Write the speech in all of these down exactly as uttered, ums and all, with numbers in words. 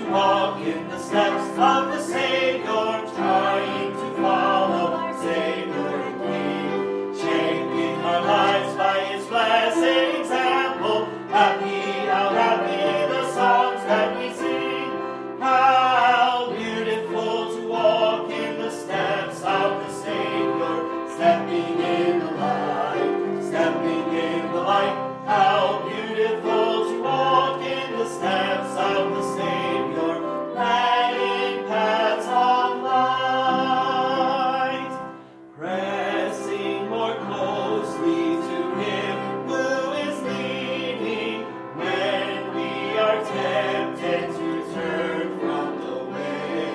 walk in the steps of the Savior, trying to follow our Savior and King, shaping our lives by His blessed example. Happy, how happy the songs that we sing. How beautiful to walk in the steps of the Savior, stepping in the light, stepping in the light. How beautiful to walk in the steps of the Savior, lighting paths of light, pressing more closely to Him who is leading when we are tempted to turn from the way,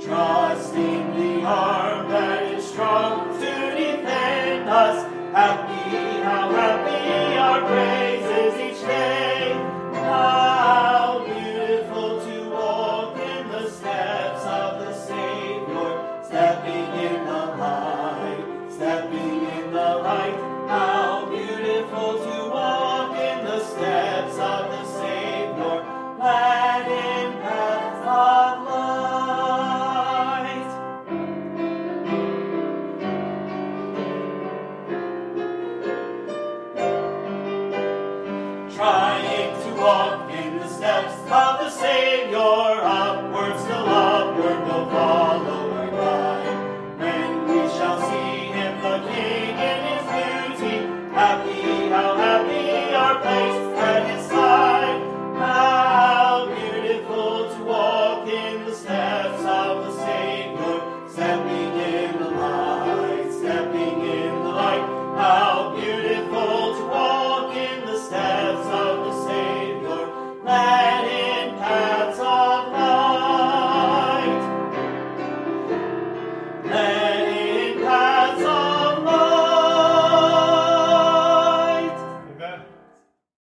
trusting the arm that is strong to defend us. Happy